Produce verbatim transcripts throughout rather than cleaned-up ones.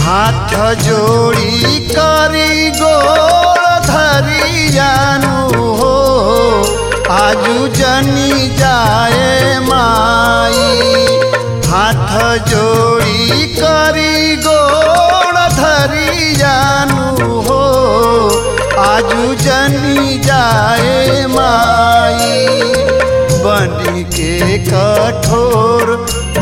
हाथ जोड़ी करी गोड़ धरियानु हो आजू जनी जाए माई। हाथ जोड़ी करी गोड़ धरियानु हो आजू जनी जाए माई। बनी के कठोर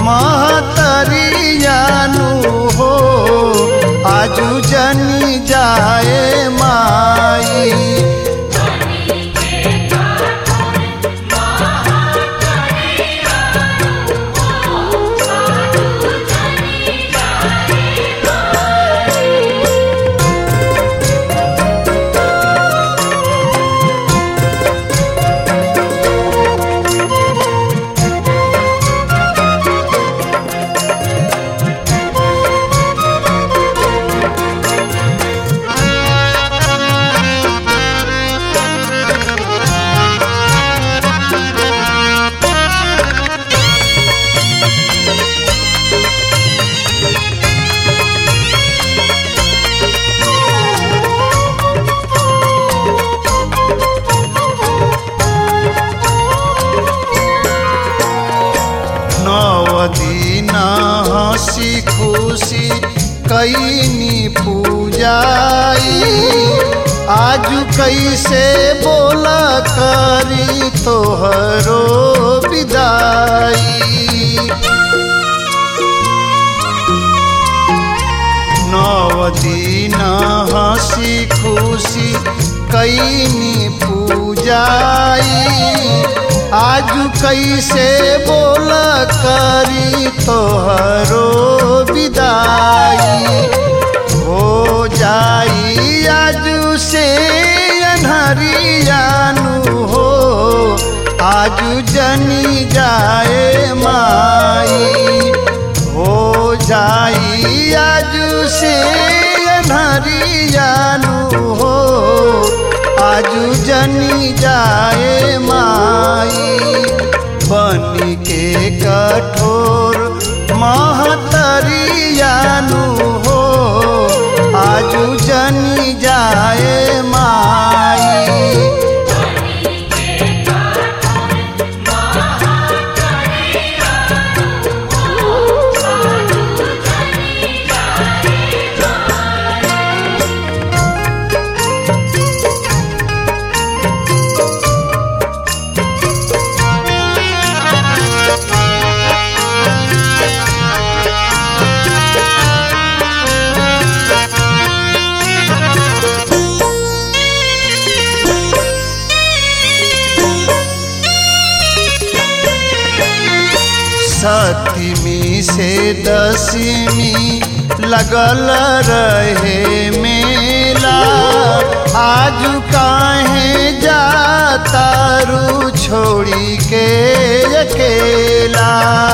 महतरियानु हो आजू जनी जाए माई। दिन हंसी खुशी कैनी पूजाई आजू कैसे बोला करी तोहरो विदाई। नौ दिन हंसी खुशी कैनी पूजाई आजू कैसे बोल करी तोहरो विदाई। हो जाई आजू से अनहरियानु हो आजू जनी जाए माई। हो जाई आजू से अनहरियानु हो आजू जनी जाए माई। बनी के कठोर महतरियानु हो आजू जनी जाए माई। सतमी से दसवीं लगल रहे मेला आजू काहे जातारू छोड़ी के अकेला।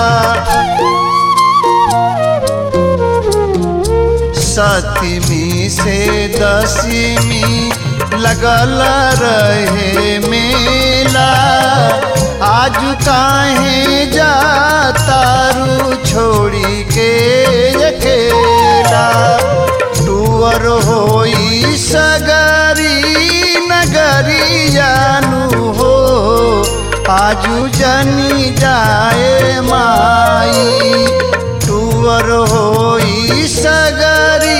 सतमी से दसवीं लगल रहे मेला आजू काहे जातारू छोड़ी के अकेला। टूअर होई सगरी नगरियानु हो आजू जनी जाए माई। टूअर होई सगरी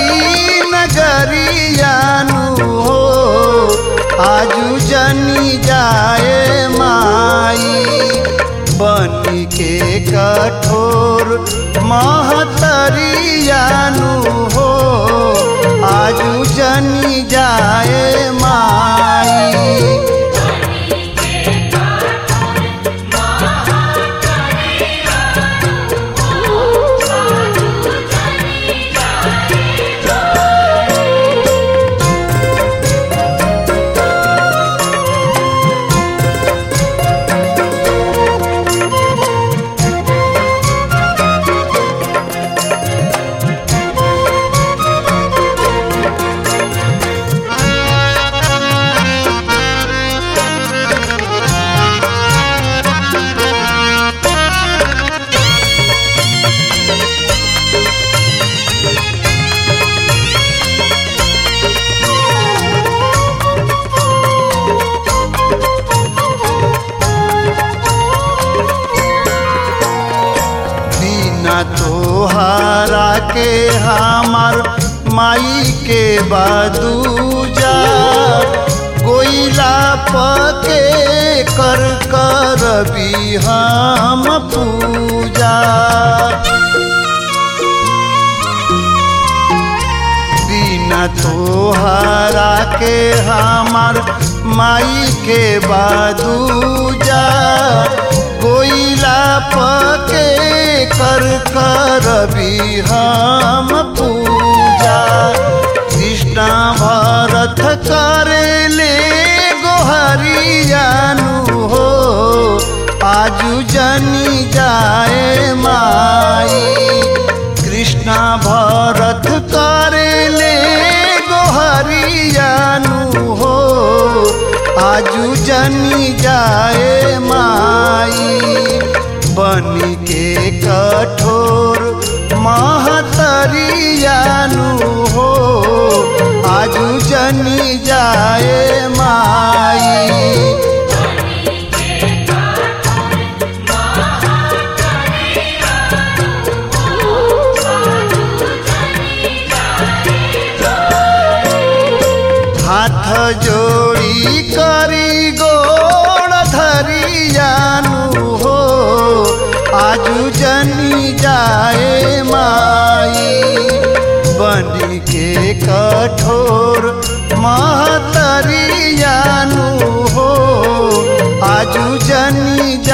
नगरियानु हो आजू जनी जाए माई। बनी के कठोर महतरियानु हो आजू जनी जाए माई। तोहरा के हमार माई के बादूजा कोइला पके कर करबी हम पूजा। बिना तोहरा के हमार माई के बादूजा कोइला पके कर करबी हम पूजा। कृष्णा भरत करेले गोहरियानु हो आजू जनी जाए माई। कृष्णा भरत करेले गोहरियानु हो आजू जनी जाए माई। बनी के कठोर महतरियानु हो आजू जनी जाए माई। हाथ जोड़ी करी गोड़ धरियानु हो आजू जनी जाए माई। बनी के कठोर महतरियानु हो आजू जनी